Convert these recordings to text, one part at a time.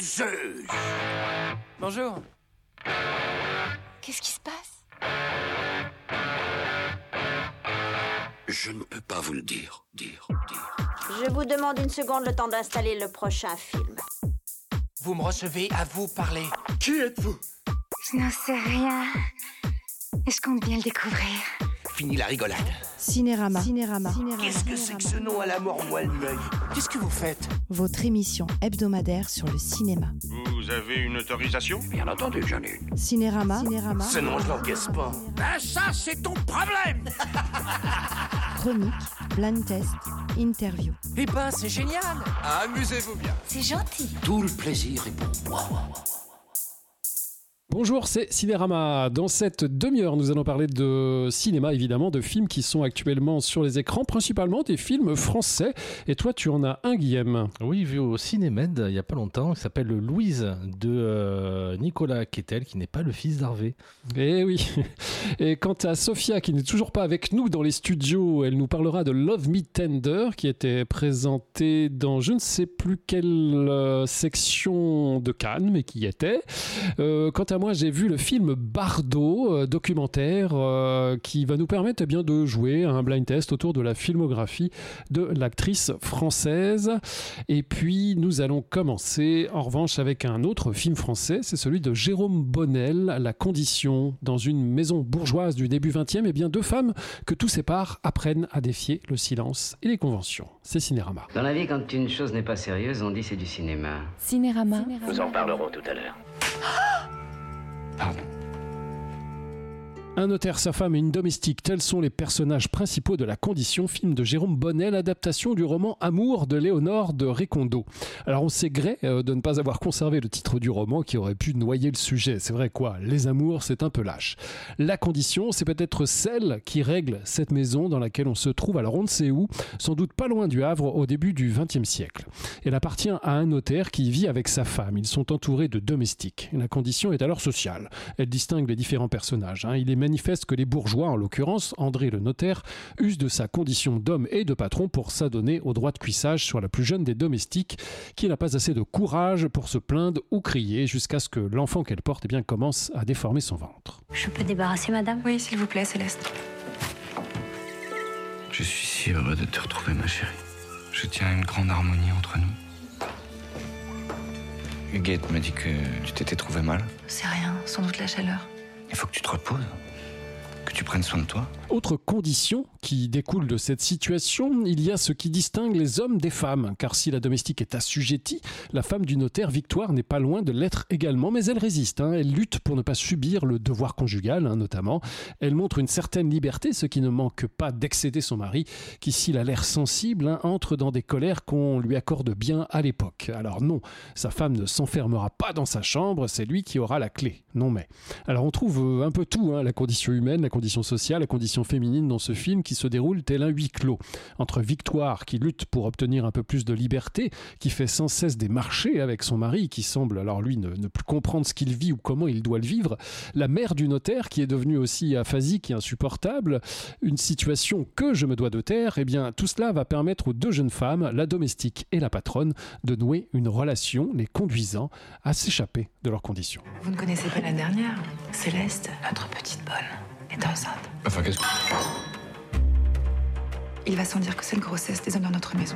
Zeus! Bonjour. Qu'est-ce qui se passe? Je ne peux pas vous le dire. Je vous demande une seconde, le temps d'installer le prochain film. Vous me recevez, à vous parler. Qui êtes-vous? Je n'en sais rien. Et je compte bien le découvrir. Fini la rigolade. Cinérama. Qu'est-ce que c'est que ce nom à la mort moelle l'œil? Qu'est-ce que vous faites? Votre émission hebdomadaire sur le cinéma. Vous avez une autorisation? Bien entendu que j'en ai une. Cinérama. Ce nom, je l'encaisse pas. Ben ça, c'est ton problème! Chronique, blind test, interview. Eh ben, c'est génial. Amusez-vous bien. C'est gentil. Tout le plaisir est pour moi. Bonjour, c'est Cinérama. Dans cette demi-heure, nous allons parler de cinéma, évidemment, de films qui sont actuellement sur les écrans, principalement des films français. Et toi, tu en as un, Guillaume. Oui, vu au Cinémed, il n'y a pas longtemps, qui s'appelle Louise, de Nicolas Quetel, qui n'est pas le fils d'Harvey. Eh oui. Et quant à Sophia, qui n'est toujours pas avec nous dans les studios, elle nous parlera de Love Me Tender, qui était présenté dans je ne sais plus quelle section de Cannes, mais qui y était. Quant à moi, j'ai vu le film Bardot, documentaire, qui va nous permettre bien de jouer à un blind test autour de la filmographie de l'actrice française. Et puis, nous allons commencer, en revanche, avec un autre film français. C'est celui de Jérôme Bonnel, La Condition. Dans une maison bourgeoise du début 20e, eh bien, deux femmes que tout sépare apprennent à défier le silence et les conventions. C'est Cinérama. Dans la vie, quand une chose n'est pas sérieuse, on dit c'est du cinéma. Cinérama. Nous en parlerons tout à l'heure. Pardon. Un notaire, sa femme et une domestique, tels sont les personnages principaux de La Condition, film de Jérôme Bonnel, adaptation du roman Amour de Léonore de Recondo. Alors on s'est gré de ne pas avoir conservé le titre du roman qui aurait pu noyer le sujet. C'est vrai quoi, les amours c'est un peu lâche. La Condition, c'est peut-être celle qui règle cette maison dans laquelle on se trouve, alors on ne sait où, sans doute pas loin du Havre au début du XXe siècle. Elle appartient à un notaire qui vit avec sa femme. Ils sont entourés de domestiques. La Condition est alors sociale. Elle distingue les différents personnages. Il est manifeste que les bourgeois, en l'occurrence André le notaire, usent de sa condition d'homme et de patron pour s'adonner au droit de cuissage sur la plus jeune des domestiques, qui n'a pas assez de courage pour se plaindre ou crier jusqu'à ce que l'enfant qu'elle porte commence à déformer son ventre. Je peux débarrasser madame? Oui, s'il vous plaît, Céleste. Je suis si heureux de te retrouver, ma chérie. Je tiens à une grande harmonie entre nous. Huguette m'a dit que tu t'étais trouvé mal. C'est rien, sans doute la chaleur. Il faut que tu te reposes. Que tu prennes soin de toi. Autre condition qui découle de cette situation, il y a ce qui distingue les hommes des femmes. Car si la domestique est assujettie, la femme du notaire, Victoire, n'est pas loin de l'être également, mais elle résiste. Elle lutte pour ne pas subir le devoir conjugal, notamment. Elle montre une certaine liberté, ce qui ne manque pas d'excéder son mari, qui, s'il a l'air sensible, entre dans des colères qu'on lui accorde bien à l'époque. Alors non, sa femme ne s'enfermera pas dans sa chambre, c'est lui qui aura la clé. Non mais. Alors on trouve un peu tout, la condition humaine, la condition sociale, la condition féminine dans ce film qui se déroule tel un huis clos. Entre Victoire qui lutte pour obtenir un peu plus de liberté, qui fait sans cesse des marchés avec son mari, qui semble alors lui ne plus comprendre ce qu'il vit ou comment il doit le vivre, la mère du notaire qui est devenue aussi aphasique et insupportable, une situation que je me dois de taire, eh bien tout cela va permettre aux deux jeunes femmes, la domestique et la patronne, de nouer une relation les conduisant à s'échapper de leurs conditions. Vous ne connaissez pas la dernière? Céleste, notre petite bonne, est enceinte. Enfin, qu'est-ce que... Il va sans dire que cette grossesse des hommes dans notre maison.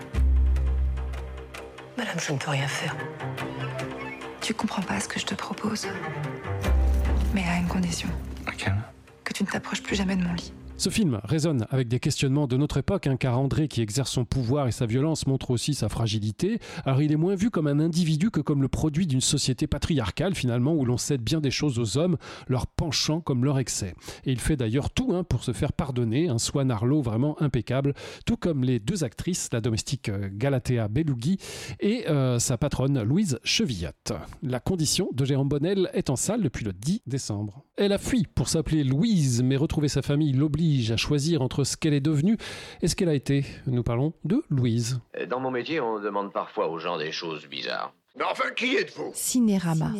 Madame, je ne peux rien faire. Tu comprends pas ce que je te propose. Mais à une condition. Laquelle? Que tu ne t'approches plus jamais de mon lit. Ce film résonne avec des questionnements de notre époque, car André, qui exerce son pouvoir et sa violence, montre aussi sa fragilité. Alors il est moins vu comme un individu que comme le produit d'une société patriarcale, finalement, où l'on cède bien des choses aux hommes, leur penchant comme leur excès. Et il fait d'ailleurs tout pour se faire pardonner, un Swan Arlo vraiment impeccable, tout comme les deux actrices, la domestique Galatea Belloughi et sa patronne Louise Chevillotte. La Condition de Jérôme Bonnel est en salle depuis le 10 décembre. Elle a fui pour s'appeler Louise, mais retrouver sa famille l'oblige à choisir entre ce qu'elle est devenue et ce qu'elle a été. Nous parlons de Louise. Dans mon métier, on demande parfois aux gens des choses bizarres. Mais enfin, qui êtes-vous? Cinérama.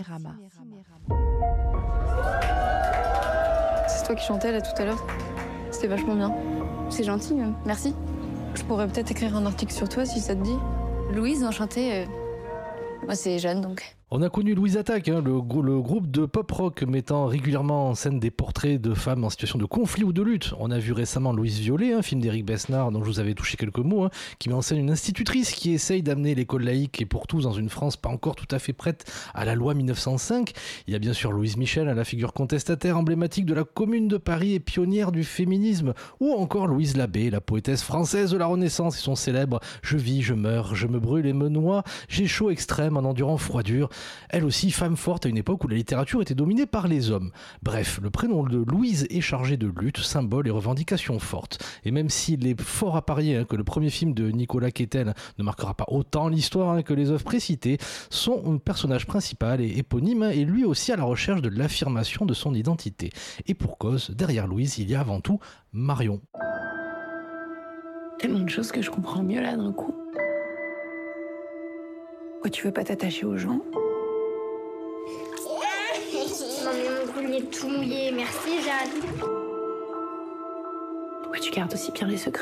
C'est toi qui chantais là tout à l'heure. C'était vachement bien. C'est gentil, merci. Je pourrais peut-être écrire un article sur toi si ça te dit. Louise, enchantée. Moi, c'est Jeanne, donc. On a connu Louise Attaque, le groupe de pop-rock mettant régulièrement en scène des portraits de femmes en situation de conflit ou de lutte. On a vu récemment Louise Violet, un film d'Éric Besnard dont je vous avais touché quelques mots, qui met en scène une institutrice qui essaye d'amener l'école laïque et pour tous dans une France pas encore tout à fait prête à la loi 1905. Il y a bien sûr Louise Michel, la figure contestataire emblématique de la Commune de Paris et pionnière du féminisme, ou encore Louise Labbé, la poétesse française de la Renaissance et son célèbre « Je vis, je meurs, je me brûle et me noie, j'ai chaud extrême en endurant froidure ». Elle aussi, femme forte à une époque où la littérature était dominée par les hommes. Bref, le prénom de Louise est chargé de lutte, symboles et revendications fortes. Et même s'il est fort à parier que le premier film de Nicolas Quetel ne marquera pas autant l'histoire que les œuvres précitées, son personnage principal et éponyme est lui aussi à la recherche de l'affirmation de son identité. Et pour cause, derrière Louise, il y a avant tout Marion. Tellement de choses que je comprends mieux là d'un coup. Pourquoi tu veux pas t'attacher aux gens ? Non mais mon collier est tout mouillé, merci Jeanne. Pourquoi tu gardes aussi bien les secrets ?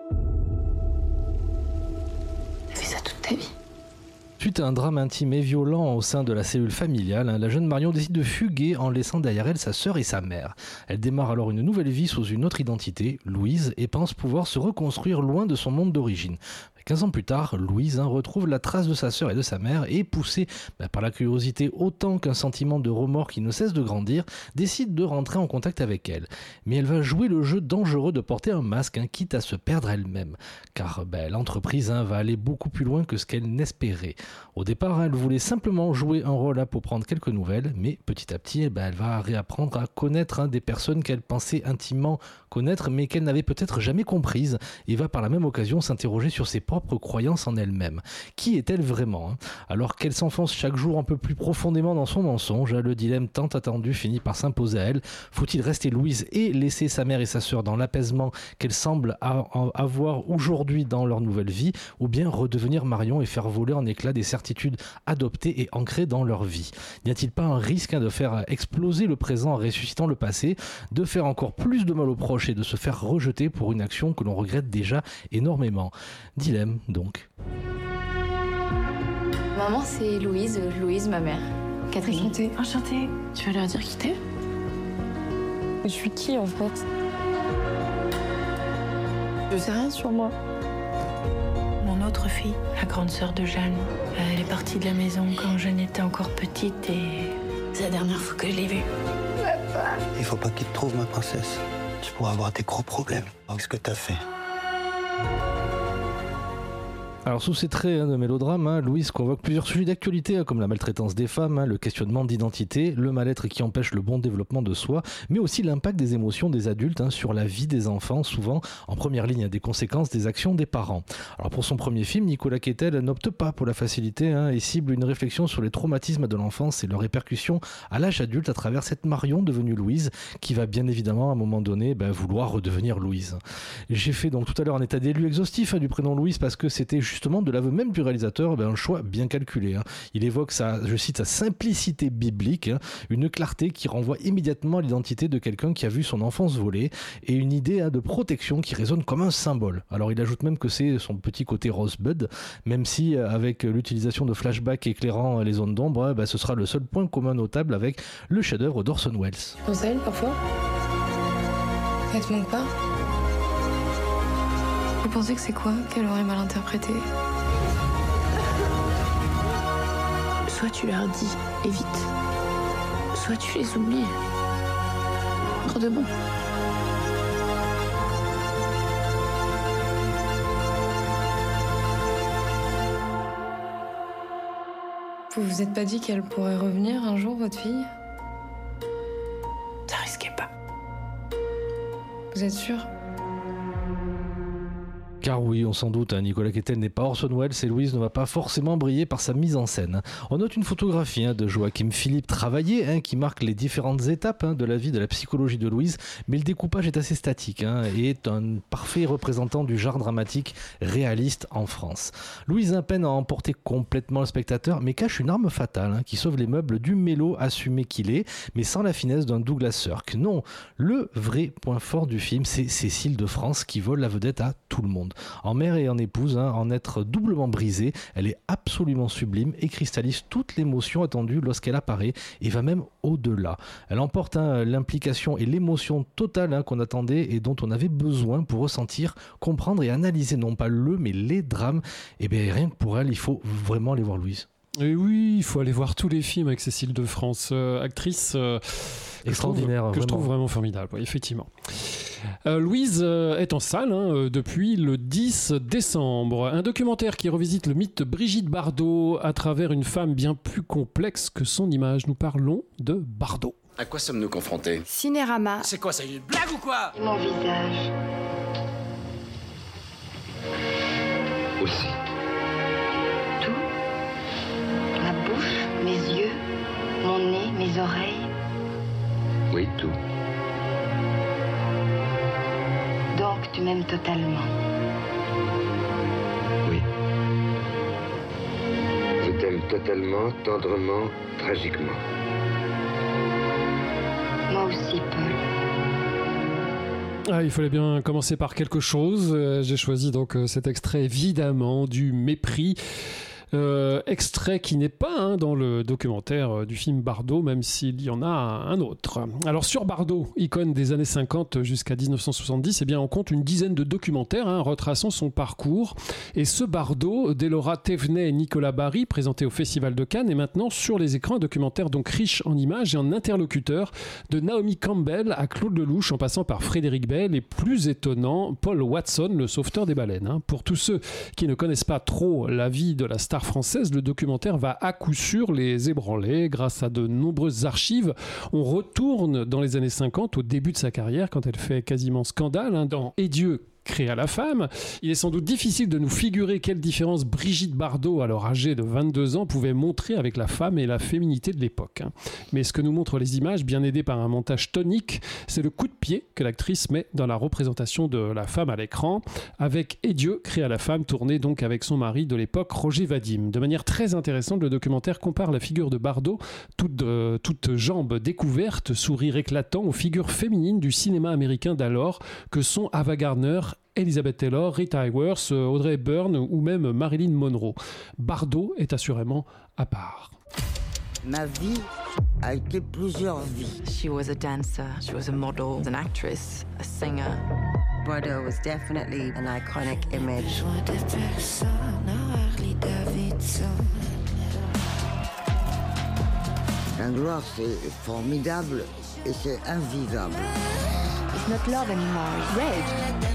T'as fait ça toute ta vie. Suite à un drame intime et violent au sein de la cellule familiale, la jeune Marion décide de fuguer en laissant derrière elle sa sœur et sa mère. Elle démarre alors une nouvelle vie sous une autre identité, Louise, et pense pouvoir se reconstruire loin de son monde d'origine. 15 ans plus tard, Louise retrouve la trace de sa sœur et de sa mère et, poussée par la curiosité autant qu'un sentiment de remords qui ne cesse de grandir, décide de rentrer en contact avec elle. Mais elle va jouer le jeu dangereux de porter un masque, quitte à se perdre elle-même. Car l'entreprise va aller beaucoup plus loin que ce qu'elle n'espérait. Au départ, elle voulait simplement jouer un rôle pour prendre quelques nouvelles, mais petit à petit, elle va réapprendre à connaître des personnes qu'elle pensait intimement connaître, mais qu'elle n'avait peut-être jamais comprises, et va par la même occasion s'interroger sur ses propres croyances en elle-même. Qui est-elle vraiment ? Alors qu'elle s'enfonce chaque jour un peu plus profondément dans son mensonge, le dilemme tant attendu finit par s'imposer à elle. Faut-il rester Louise et laisser sa mère et sa sœur dans l'apaisement qu'elles semblent avoir aujourd'hui dans leur nouvelle vie, ou bien redevenir Marion et faire voler en éclats des certitudes adoptées et ancrées dans leur vie ? N'y a-t-il pas un risque de faire exploser le présent en ressuscitant le passé, de faire encore plus de mal aux proches et de se faire rejeter pour une action que l'on regrette déjà énormément ? Dilemme donc. Maman, c'est Louise, ma mère. Catherine. Enchantée. Tu vas leur dire qui t'es ? Je suis qui en fait ? Je sais rien sur moi. Mon autre fille, la grande sœur de Jeanne, elle est partie de la maison quand Jeanne était encore petite et c'est la dernière fois que je l'ai vue. Papa. Il faut pas qu'il te trouve, ma princesse. Tu pourras avoir des gros problèmes avec ce que t'as fait. Alors sous ces traits de mélodrame, Louise convoque plusieurs sujets d'actualité comme la maltraitance des femmes, le questionnement d'identité, le mal-être qui empêche le bon développement de soi, mais aussi l'impact des émotions des adultes sur la vie des enfants, souvent en première ligne des conséquences des actions des parents. Alors pour son premier film, Nicolas Quetel n'opte pas pour la facilité et cible une réflexion sur les traumatismes de l'enfance et leurs répercussions à l'âge adulte à travers cette Marion devenue Louise, qui va bien évidemment à un moment donné vouloir redevenir Louise. J'ai fait donc tout à l'heure un état des lieux exhaustif du prénom Louise parce que c'était justement de l'aveu même du réalisateur un choix bien calculé. Il évoque je cite, sa simplicité biblique, une clarté qui renvoie immédiatement à l'identité de quelqu'un qui a vu son enfance volée et une idée de protection qui résonne comme un symbole. Alors il ajoute même que c'est son petit côté Rosebud, même si avec l'utilisation de flashbacks éclairant les zones d'ombre, ce sera le seul point commun notable avec le chef-d'œuvre d'Orson Welles. Tu penses à elle parfois ? Elle te manque pas ? Vous pensez que c'est quoi qu'elle aurait mal interprété ? Soit tu leur dis, et vite. Soit tu les oublies. Pour de bon. Vous vous êtes pas dit qu'elle pourrait revenir un jour, votre fille ? Ça risquait pas. Vous êtes sûr ? Car oui, on s'en doute, Nicolas Quetel n'est pas Orson Welles et Louise ne va pas forcément briller par sa mise en scène. On note une photographie de Joachim Philippe travaillé qui marque les différentes étapes de la vie de la psychologie de Louise, mais le découpage est assez statique et est un parfait représentant du genre dramatique réaliste en France. Louise peine à emporter complètement le spectateur, mais cache une arme fatale qui sauve les meubles du mélo assumé qu'il est, mais sans la finesse d'un Douglas Sirk. Non, le vrai point fort du film, c'est Cécile de France qui vole la vedette à tout le monde. En mère et en épouse, en être doublement brisée, elle est absolument sublime et cristallise toute l'émotion attendue lorsqu'elle apparaît et va même au-delà. Elle emporte l'implication et l'émotion totale qu'on attendait et dont on avait besoin pour ressentir, comprendre et analyser non pas mais les drames. Et bien rien que pour elle, il faut vraiment aller voir Louise. Et oui, il faut aller voir tous les films avec Cécile de France, actrice extraordinaire, que je trouve vraiment formidable, oui, effectivement. Louise est en salle depuis le 10 décembre. Un documentaire qui revisite le mythe de Brigitte Bardot à travers une femme bien plus complexe que son image. Nous parlons de Bardot. À quoi sommes-nous confrontés? Cinérama. C'est quoi, ça, une blague ou quoi? Mon visage. Aussi. Tout. Ma bouche, mes yeux, mon nez, mes oreilles. Oui, tout. Donc tu m'aimes totalement. Oui. Je t'aime totalement, tendrement, tragiquement. Moi aussi, Paul. Il fallait bien commencer par quelque chose. J'ai choisi donc cet extrait évidemment du Mépris. Extrait qui n'est pas dans le documentaire du film Bardot, même s'il y en a un autre. Alors sur Bardot, icône des années 50 jusqu'à 1970, on compte une dizaine de documentaires retraçant son parcours. Et ce Bardot, d'Elora Thévenet et Nicolas Barry, présenté au Festival de Cannes, est maintenant sur les écrans, un documentaire donc riche en images et en interlocuteurs, de Naomi Campbell à Claude Lelouch, en passant par Frédéric Bell et plus étonnant, Paul Watson, le sauveteur des baleines. Pour tous ceux qui ne connaissent pas trop la vie de la star française, le documentaire va à coup sûr les ébranler. Grâce à de nombreuses archives, on retourne dans les années 50, au début de sa carrière, quand elle fait quasiment scandale, dans Et Dieu créa la femme. Il est sans doute difficile de nous figurer quelle différence Brigitte Bardot, alors âgée de 22 ans, pouvait montrer avec la femme et la féminité de l'époque. Mais ce que nous montrent les images, bien aidées par un montage tonique, c'est le coup de pied que l'actrice met dans la représentation de la femme à l'écran, avec Et Dieu créa la femme, tourné donc avec son mari de l'époque, Roger Vadim. De manière très intéressante, le documentaire compare la figure de Bardot, toute jambe découverte, sourire éclatant, aux figures féminines du cinéma américain d'alors, que sont Ava Gardner, Elizabeth Taylor, Rita Hayworth, Audrey Hepburn ou même Marilyn Monroe. Bardot est assurément à part. Ma vie a été plusieurs vies. She was a dancer, she was a model, an actress, a singer. Bardot was definitely an iconic image. La gloire, c'est formidable et c'est invivable. It's not love anymore, it's rage.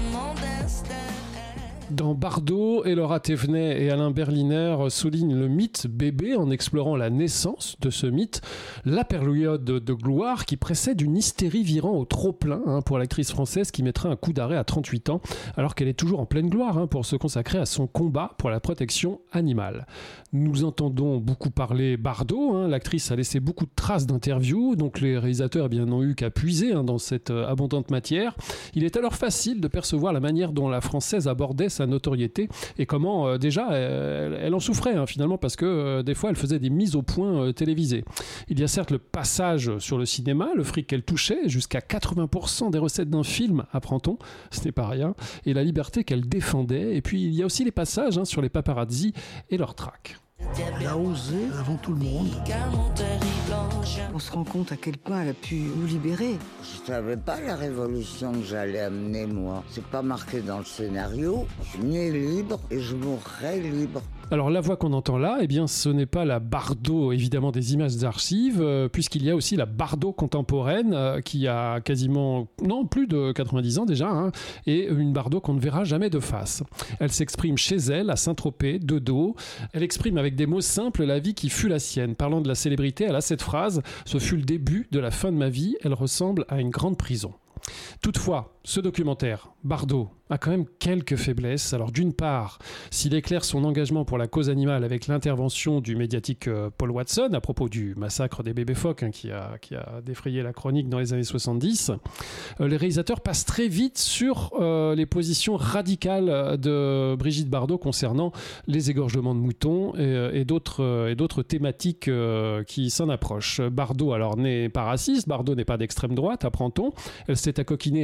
Dans Bardot, Elora Thévenet et Alain Berliner soulignent le mythe bébé en explorant la naissance de ce mythe, la période de gloire qui précède une hystérie virant au trop-plein pour l'actrice française qui mettra un coup d'arrêt à 38 ans alors qu'elle est toujours en pleine gloire pour se consacrer à son combat pour la protection animale. Nous entendons beaucoup parler Bardot, l'actrice a laissé beaucoup de traces d'interviews, donc les réalisateurs n'ont eu qu'à puiser dans cette abondante matière. Il est alors facile de percevoir la manière dont la française abordait sa notoriété et comment déjà elle en souffrait finalement parce que des fois elle faisait des mises au point télévisées. Il y a certes le passage sur le cinéma, le fric qu'elle touchait, jusqu'à 80% des recettes d'un film, apprend-on, ce n'est pas rien, et la liberté qu'elle défendait. Et puis il y a aussi les passages sur les paparazzis et leurs traques. Elle a osé avant tout le monde. On se rend compte à quel point elle a pu nous libérer. Je savais pas la révolution que j'allais amener, moi. C'est pas marqué dans le scénario. Je suis né libre et je mourrai libre. Alors la voix qu'on entend là, ce n'est pas la Bardot évidemment des images d'archives, puisqu'il y a aussi la Bardot contemporaine qui a quasiment, plus de 90 ans déjà, et une Bardot qu'on ne verra jamais de face. Elle s'exprime chez elle, à Saint-Tropez, de dos. Elle exprime avec des mots simples la vie qui fut la sienne. Parlant de la célébrité, elle a cette phrase « Ce fut le début de la fin de ma vie, elle ressemble à une grande prison ». Toutefois, ce documentaire, Bardot, a quand même quelques faiblesses. Alors d'une part, s'il éclaire son engagement pour la cause animale avec l'intervention du médiatique Paul Watson à propos du massacre des bébés phoques qui a défrayé la chronique dans les années 70, les réalisateurs passent très vite sur les positions radicales de Brigitte Bardot concernant les égorgements de moutons et d'autres thématiques qui s'en approchent. Bardot alors n'est pas raciste, Bardot n'est pas d'extrême droite, apprend-on. Elle s'est accoquinée avec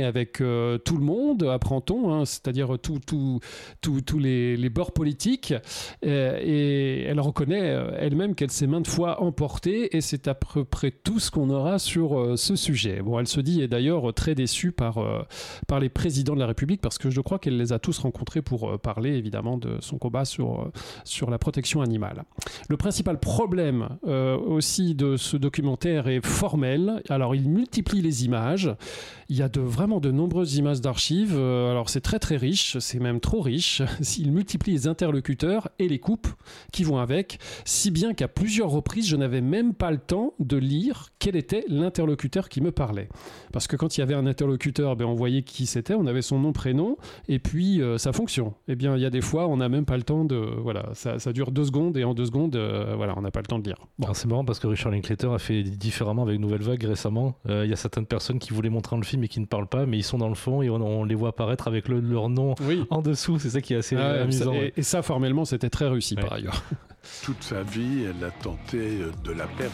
tout le monde, apprend-on, hein, c'est-à-dire tous les bords politiques, et elle reconnaît elle-même qu'elle s'est maintes fois emportée, et c'est à peu près tout ce qu'on aura sur ce sujet. Bon, elle se dit, et d'ailleurs, très déçue par les présidents de la République, parce que je crois qu'elle les a tous rencontrés pour parler, évidemment, de son combat sur la protection animale. Le principal problème aussi de ce documentaire est formel. Alors, il multiplie les images. Il y a vraiment de nombreuses images d'archives. Alors, c'est très très riche, c'est même trop riche. Il multiplie les interlocuteurs et les coupes qui vont avec, si bien qu'à plusieurs reprises, je n'avais même pas le temps de lire quel était l'interlocuteur qui me parlait. Parce que quand il y avait un interlocuteur, on voyait qui c'était, on avait son nom, prénom, et puis sa fonction. Eh bien, il y a des fois, on n'a même pas le temps de... Voilà, ça dure 2 secondes, et en 2 secondes, on n'a pas le temps de lire. Bon. Alors, c'est marrant parce que Richard Linklater a fait différemment avec Nouvelle Vague récemment. Il y a certaines personnes qui voulaient montrer dans le film et qui ne parlent pas, mais ils sont dans le fond et on les voit apparaître avec leur nom en dessous. C'est ça qui est assez amusant. Et ça, formellement, c'était très réussi par ailleurs. Toute sa vie, elle a tenté de la perdre.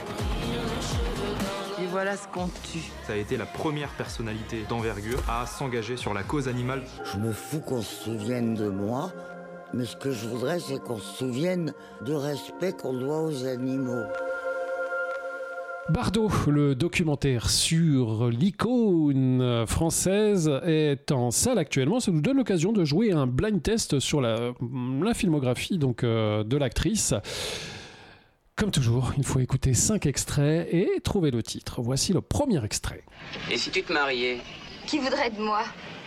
Et voilà ce qu'on tue. Ça a été la première personnalité d'envergure à s'engager sur la cause animale. Je me fous qu'on se souvienne de moi, mais ce que je voudrais, c'est qu'on se souvienne du respect qu'on doit aux animaux. Bardo, le documentaire sur l'icône française, est en salle actuellement. Ça nous donne l'occasion de jouer un blind test sur la filmographie de l'actrice. Comme toujours, il faut écouter 5 extraits et trouver le titre. Voici le premier extrait. Et si tu te mariais, Qui voudrait de moi?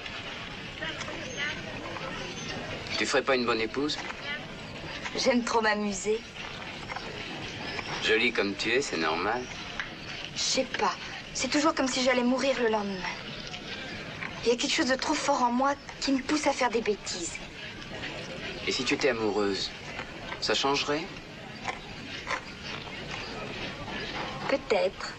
tu ferais pas une bonne épouse? J'aime trop m'amuser. Jolie comme tu es, c'est normal. Je sais pas. C'est toujours comme si j'allais mourir le lendemain. Il y a quelque chose de trop fort en moi qui me pousse à faire des bêtises. Et si tu étais amoureuse, ça changerait? Peut-être.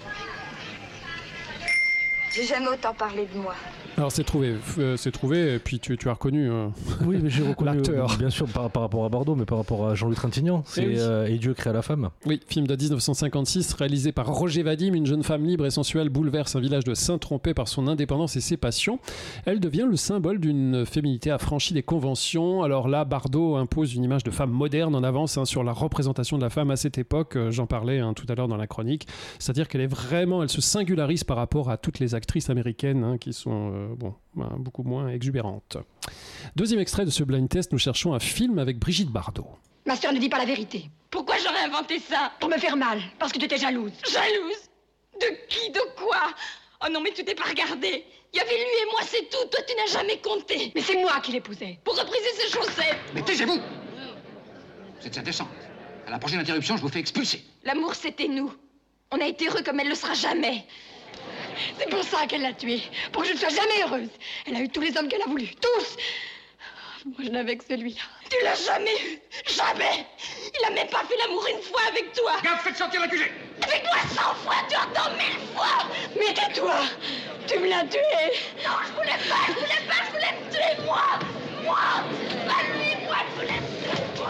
J'ai jamais autant parlé de moi. Alors c'est trouvé, et puis tu as reconnu oui, mais j'ai reconnu l'acteur. Bien sûr, par rapport à Bardo, mais par rapport à Jean-Louis Trintignant, c'est Et Dieu créa la femme. Oui, film de 1956, réalisé par Roger Vadim. Une jeune femme libre et sensuelle bouleverse un village de Saint-Trompé par son indépendance et ses passions. Elle devient le symbole d'une féminité affranchie des conventions. Alors là, Bardo impose une image de femme moderne en avance sur la représentation de la femme à cette époque. J'en parlais tout à l'heure dans la chronique. C'est-à-dire qu'elle se singularise par rapport à toutes les actrices américaines qui sont beaucoup moins exubérante. Deuxième extrait de ce blind test, nous cherchons un film avec Brigitte Bardot. Ma sœur ne dit pas la vérité. Pourquoi j'aurais inventé ça? Pour me faire mal, parce que tu étais jalouse. Jalouse? De qui? De quoi? Oh non, mais tu t'es pas regardé. Il y avait lui et moi, c'est tout. Toi, tu n'as jamais compté. Mais c'est moi qui l'épousais. Pour repriser ses chaussettes. Mais taisez-vous! Vous êtes indécente. À la prochaine interruption, je vous fais expulser. L'amour, c'était nous. On a été heureux comme elle le sera jamais. C'est pour ça qu'elle l'a tué. Pour que je ne sois jamais heureuse. Elle a eu tous les hommes qu'elle a voulu. Tous. Moi, je n'avais que celui-là. Tu l'as jamais eu. Jamais. Il a même pas fait l'amour une fois avec toi. Gaffe, faites sortir l'accusé. Avec moi 100 fois, tu entends 1000 fois. Mais tais-toi. Tu me l'as tué. Non, je voulais pas. Je voulais me tuer, moi. Moi. Pas lui, moi, je voulais me tuer, moi.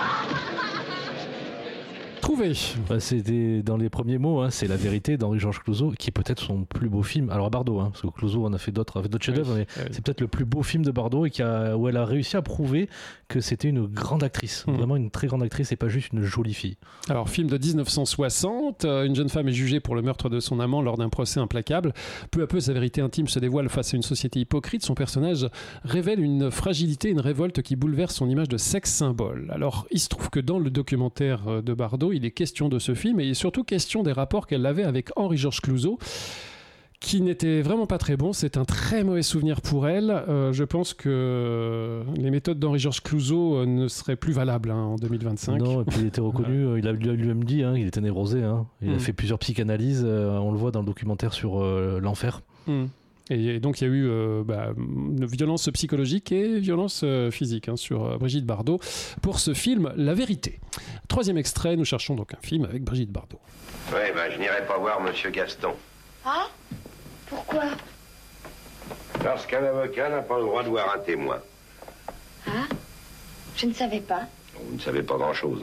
Trouvé. C'était dans les premiers mots, c'est La vérité d'Henri-Georges Clouzot, qui est peut-être son plus beau film. Alors Bardo, parce que Clouzot en a fait d'autres chefs-d'œuvre, mais c'est peut-être le plus beau film de Bardo et où elle a réussi à prouver que c'était une grande actrice, vraiment une très grande actrice et pas juste une jolie fille. Alors film de 1960, une jeune femme est jugée pour le meurtre de son amant lors d'un procès implacable. Peu à peu, sa vérité intime se dévoile face à une société hypocrite. Son personnage révèle une fragilité, une révolte qui bouleverse son image de sexe symbole. Alors il se trouve que dans le documentaire de Bardo, il est question de ce film et surtout question des rapports qu'elle avait avec Henri-Georges Clouzot, qui n'était vraiment pas très bon. C'est un très mauvais souvenir pour elle. Je pense que les méthodes d'Henri-Georges Clouzot ne seraient plus valables en 2025. Non, et puis il était reconnu, il a lui-même dit, il était névrosé. Il a fait plusieurs psychanalyses, on le voit dans le documentaire sur l'enfer. Et donc il y a eu une violence psychologique et violence physique sur Brigitte Bardot pour ce film La Vérité. Troisième extrait, nous cherchons donc un film avec Brigitte Bardot. Ouais, je n'irai pas voir Monsieur Gaston. Ah? Pourquoi? Parce qu'un avocat n'a pas le droit de voir un témoin. Ah? Je ne savais pas. Vous ne savez pas grand-chose.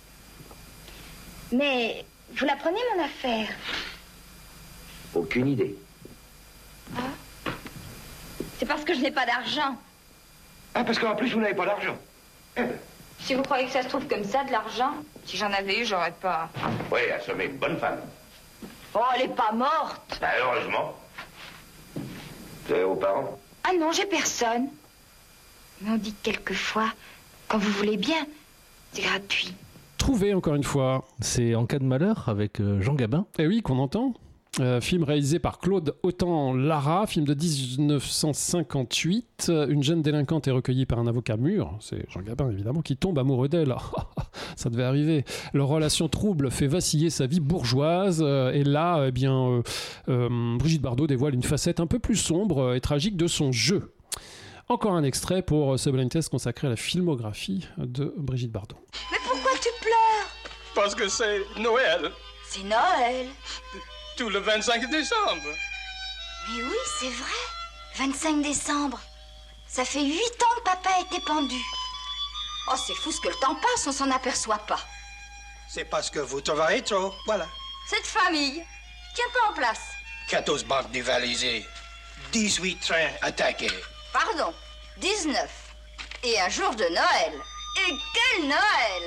Mais vous la prenez, mon affaire? Aucune idée. Ah? C'est parce que je n'ai pas d'argent. Ah, parce qu'en plus, vous n'avez pas d'argent. Si vous croyez que ça se trouve comme ça, de l'argent, si j'en avais eu, j'aurais pas... Oui, assommé une bonne femme. Oh, elle est pas morte. Bah, heureusement. Vous avez vos parents? Ah non, j'ai personne. Mais on dit que quelquefois, quand vous voulez bien, c'est gratuit. Trouvé encore une fois. C'est En cas de malheur avec Jean Gabin. Eh oui, qu'on entend. Film réalisé par Claude Autant-Lara, film de 1958. Une jeune délinquante est recueillie par un avocat mûr, c'est Jean Gabin évidemment, qui tombe amoureux d'elle. Ça devait arriver. Leur relation trouble fait vaciller sa vie bourgeoise. Et là, Brigitte Bardot dévoile une facette un peu plus sombre et tragique de son jeu. Encore un extrait pour ce blind test consacré à la filmographie de Brigitte Bardot. Mais pourquoi tu pleures? Parce que c'est Noël. C'est Noël. Tout le 25 décembre. Mais oui, c'est vrai. 25 décembre. Ça fait 8 ans que papa a été pendu. Oh, c'est fou ce que le temps passe, on s'en aperçoit pas. C'est parce que vous travaillez trop, voilà. Cette famille tient pas en place. 14 banques dévalisées, 18 trains attaqués. Pardon, 19. Et un jour de Noël. Et quel Noël!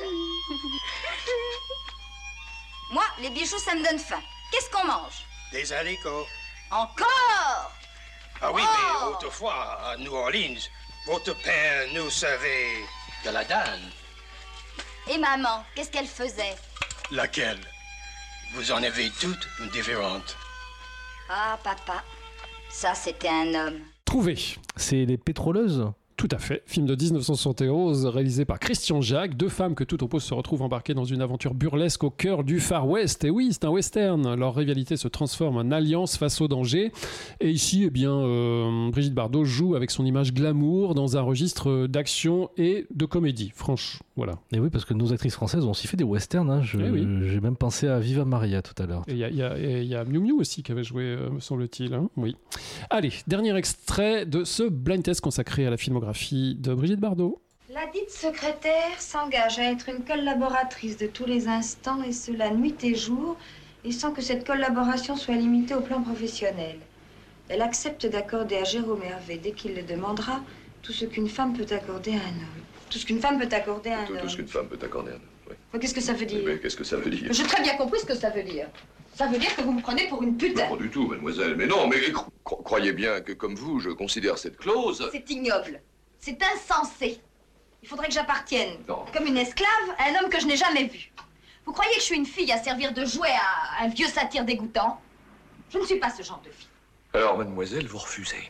Moi, les bijoux, ça me donne faim. Qu'est-ce qu'on mange? Des haricots. Encore? Ah oui, mais autrefois, à New Orleans, votre père nous servait de la dinde. Et maman, qu'est-ce qu'elle faisait? Laquelle? Vous en avez toutes une différente. Ah, papa, ça, c'était un homme. Trouvé. C'est Les Pétroleuses. Tout à fait. Film de 1971 réalisé par Christian Jacques. Deux femmes que tout oppose se retrouvent embarquées dans une aventure burlesque au cœur du Far West. Et oui, c'est un western. Leur rivalité se transforme en alliance face au danger. Et ici, Brigitte Bardot joue avec son image glamour dans un registre d'action et de comédie. Franche, voilà. Et oui, parce que nos actrices françaises ont aussi fait des westerns. Hein. J'ai même pensé à Viva Maria tout à l'heure. Et il y a Miu Miu aussi qui avait joué, me semble-t-il. Hein, oui. Allez, dernier extrait de ce blind test consacré à la filmographie de Brigitte Bardot. La dite secrétaire s'engage à être une collaboratrice de tous les instants, et cela nuit et jour, et sans que cette collaboration soit limitée au plan professionnel. Elle accepte d'accorder à Jérôme Hervé, dès qu'il le demandera, tout ce qu'une femme peut accorder à un homme. Tout ce qu'une femme peut accorder à un homme. Tout ce qu'une femme peut accorder à un homme, oui. Mais qu'est-ce que ça veut dire? Mais qu'est-ce que ça veut dire? J'ai très bien compris ce que ça veut dire. Ça veut dire que vous me prenez pour une putain. Non, pas du tout, mademoiselle. Mais non, mais croyez bien que, comme vous, je considère cette clause... C'est ignoble. C'est insensé. Il faudrait que j'appartienne, non, comme une esclave, à un homme que je n'ai jamais vu. Vous croyez que je suis une fille à servir de jouet à un vieux satyre dégoûtant? Je ne suis pas ce genre de fille. Alors, mademoiselle, vous refusez?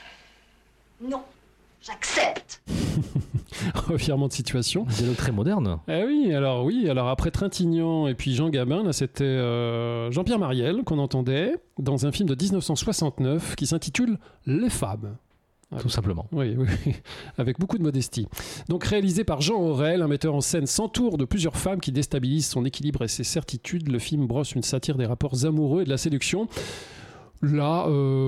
Non, j'accepte. Revirement de situation. Dialogue très moderne. Oui, alors après Trintignant et puis Jean Gabin, là c'était Jean-Pierre Mariel qu'on entendait dans un film de 1969 qui s'intitule Les femmes. Tout simplement. Oui, avec beaucoup de modestie. Donc réalisé par Jean Aurel, un metteur en scène s'entoure de plusieurs femmes qui déstabilisent son équilibre et ses certitudes. Le film brosse une satire des rapports amoureux et de la séduction. Là,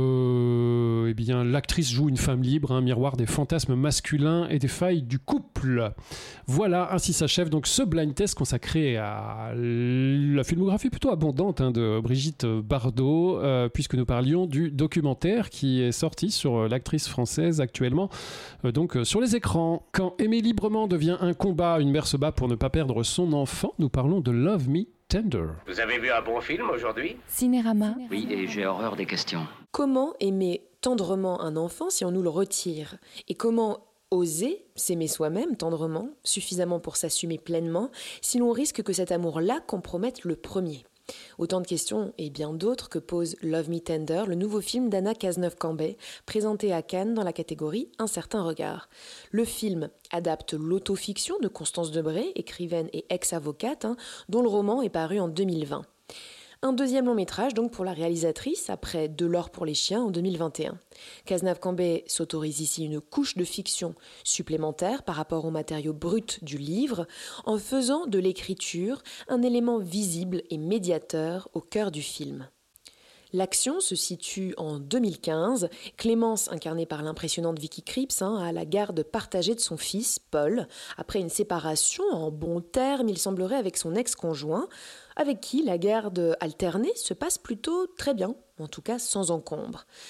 l'actrice joue une femme libre, un miroir des fantasmes masculins et des failles du couple. Voilà, ainsi s'achève donc ce blind test consacré à la filmographie plutôt abondante de Brigitte Bardot, puisque nous parlions du documentaire qui est sorti sur l'actrice française actuellement, donc sur les écrans. Quand aimer librement devient un combat, une mère se bat pour ne pas perdre son enfant, nous parlons de Love Me Tender. Vous avez vu un bon film aujourd'hui? Cinérama. Oui, et j'ai horreur des questions. Comment aimer tendrement un enfant si on nous le retire? Et comment oser s'aimer soi-même tendrement, suffisamment pour s'assumer pleinement, si l'on risque que cet amour-là compromette le premier? Autant de questions et bien d'autres que pose Love Me Tender, le nouveau film d'Anna Cazeneuve-Cambet, présenté à Cannes dans la catégorie Un certain regard. Le film adapte l'autofiction de Constance Debré, écrivaine et ex-avocate, dont le roman est paru en 2020. Un deuxième long métrage donc pour la réalisatrice, après De l'or pour les chiens en 2021. Cazeneuve-Cambet s'autorise ici une couche de fiction supplémentaire par rapport au matériau brut du livre, en faisant de l'écriture un élément visible et médiateur au cœur du film. L'action se situe en 2015. Clémence, incarnée par l'impressionnante Vicky Krieps, a la garde partagée de son fils, Paul. Après une séparation en bons termes, il semblerait, avec son ex-conjoint, avec qui la garde alternée se passe plutôt très bien, en tout cas sans encombre.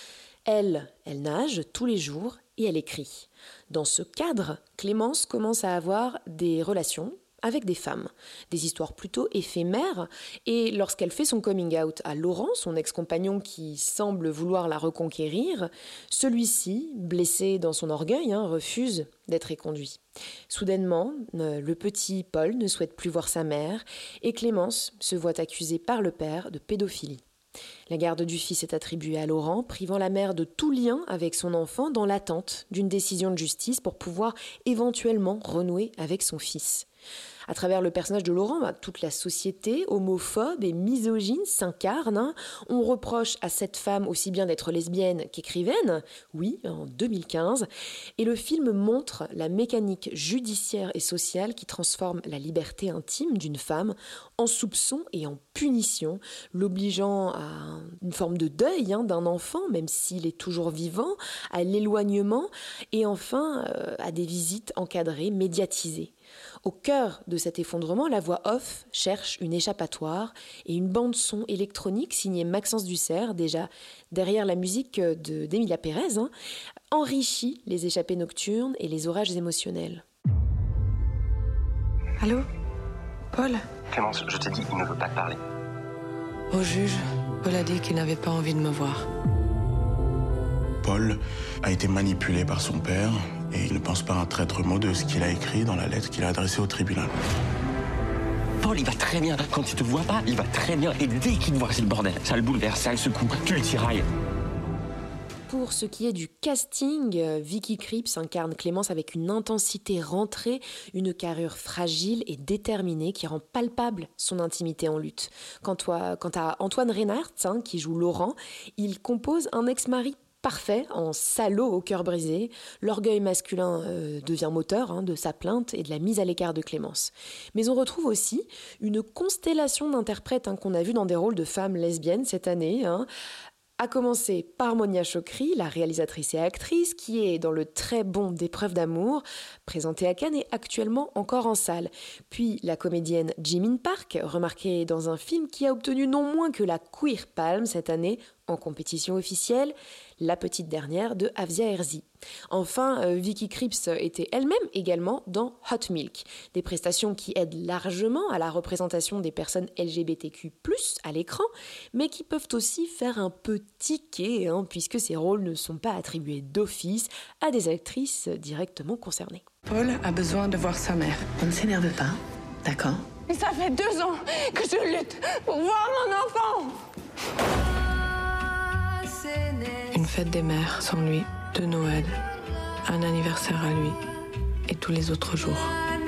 Elle nage tous les jours et elle écrit. Dans ce cadre, Clémence commence à avoir des relations avec des femmes, des histoires plutôt éphémères, et lorsqu'elle fait son coming out à Laurent, son ex-compagnon qui semble vouloir la reconquérir, celui-ci, blessé dans son orgueil, refuse d'être éconduit. Soudainement, le petit Paul ne souhaite plus voir sa mère, et Clémence se voit accusée par le père de pédophilie. La garde du fils est attribuée à Laurent, privant la mère de tout lien avec son enfant dans l'attente d'une décision de justice pour pouvoir éventuellement renouer avec son fils. À travers le personnage de Laurent, toute la société homophobe et misogyne s'incarne. On reproche à cette femme aussi bien d'être lesbienne qu'écrivaine, oui, en 2015. Et le film montre la mécanique judiciaire et sociale qui transforme la liberté intime d'une femme en soupçon et en punition, l'obligeant à une forme de deuil d'un enfant, même s'il est toujours vivant, à l'éloignement et enfin à des visites encadrées, médiatisées. Au cœur de cet effondrement, la voix off cherche une échappatoire et une bande-son électronique signée Maxence Dussert, déjà derrière la musique d'Emilia Pérez, enrichit les échappées nocturnes et les orages émotionnels. Allô ? Paul ? Clémence, je t'ai dit, il ne veut pas te parler. Au juge, Paul a dit qu'il n'avait pas envie de me voir. Paul a été manipulé par son père et il ne pense pas un traître mot de ce qu'il a écrit dans la lettre qu'il a adressée au tribunal. Paul, il va très bien. Quand il te voit pas, il va très bien. Et dès qu'il te voit, c'est le bordel. Ça le bouleverse, ça le secoue, tu le tirailles. Pour ce qui est du casting, Vicky Krieps incarne Clémence avec une intensité rentrée, une carrure fragile et déterminée qui rend palpable son intimité en lutte. Quant à Antoine Reinhardt, qui joue Laurent, il compose un ex-mari parfait, en salaud au cœur brisé. L'orgueil masculin devient moteur de sa plainte et de la mise à l'écart de Clémence. Mais on retrouve aussi une constellation d'interprètes qu'on a vu dans des rôles de femmes lesbiennes cette année, à commencer par Monia Chokri, la réalisatrice et actrice, qui est dans le très bon d'Épreuve d'amour, présentée à Cannes et actuellement encore en salle. Puis la comédienne Jimin Park, remarquée dans un film qui a obtenu non moins que la Queer Palm cette année, en compétition officielle, La petite dernière de Afzia Herzi. Enfin, Vicky Krieps était elle-même également dans Hot Milk, des prestations qui aident largement à la représentation des personnes LGBTQ+, à l'écran, mais qui peuvent aussi faire un peu tiquer, puisque ces rôles ne sont pas attribués d'office à des actrices directement concernées. Paul a besoin de voir sa mère. On ne s'énerve pas, d'accord ? Mais ça fait 2 ans que je lutte pour voir mon enfant. Une fête des mères sans lui, de Noël, un anniversaire à lui et tous les autres jours.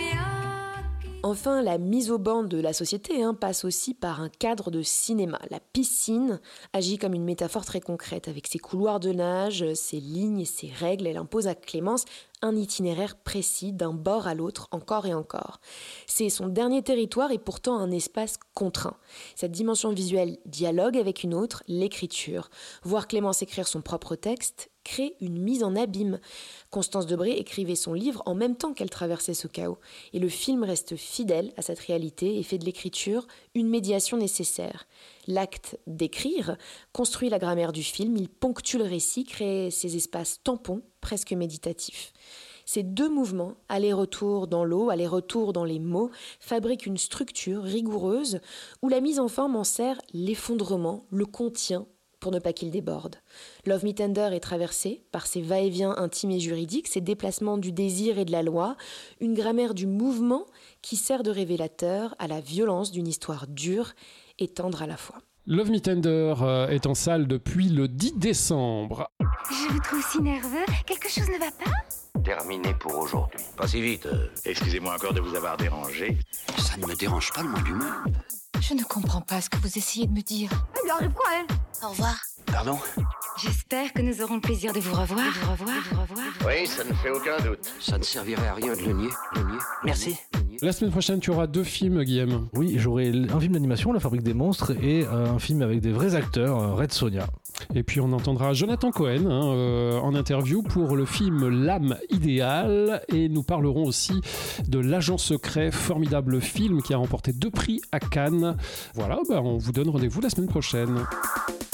Enfin, la mise au ban de la société passe aussi par un cadre de cinéma. La piscine agit comme une métaphore très concrète. Avec ses couloirs de nage, ses lignes et ses règles, elle impose à Clémence un itinéraire précis d'un bord à l'autre, encore et encore. C'est son dernier territoire et pourtant un espace contraint. Cette dimension visuelle dialogue avec une autre, l'écriture. Voir Clémence écrire son propre texte crée une mise en abîme. Constance Debré écrivait son livre en même temps qu'elle traversait ce chaos. Et le film reste fidèle à cette réalité et fait de l'écriture une médiation nécessaire. L'acte d'écrire construit la grammaire du film, il ponctue le récit, crée ces espaces tampons presque méditatifs. Ces 2 mouvements, aller-retour dans l'eau, aller-retour dans les mots, fabriquent une structure rigoureuse où la mise en forme en sert l'effondrement, le contient, pour ne pas qu'il déborde. Love Me Tender est traversé par ses va-et-vient intimes et juridiques, ses déplacements du désir et de la loi, une grammaire du mouvement qui sert de révélateur à la violence d'une histoire dure et tendre à la fois. Love Me Tender est en salle depuis le 10 décembre. Je vous trouve si nerveux. Quelque chose ne va pas ? Terminé pour aujourd'hui. Pas si vite. Excusez-moi encore de vous avoir dérangé. Ça ne me dérange pas le moins du monde. Je ne comprends pas ce que vous essayez de me dire. Elle lui arrive quoi, elle ? Au revoir. Pardon ? J'espère que nous aurons le plaisir de vous revoir. Oui, ça ne fait aucun doute. Ça ne servirait à rien de le nier. Merci. La semaine prochaine, tu auras 2 films, Guillaume. Oui, j'aurai un film d'animation, La Fabrique des monstres, et un film avec des vrais acteurs, Red Sonja. Et puis on entendra Jonathan Cohen en interview pour le film L'âme idéale, et nous parlerons aussi de L'agent secret, formidable film qui a remporté 2 prix à Cannes. Voilà, on vous donne rendez-vous la semaine prochaine.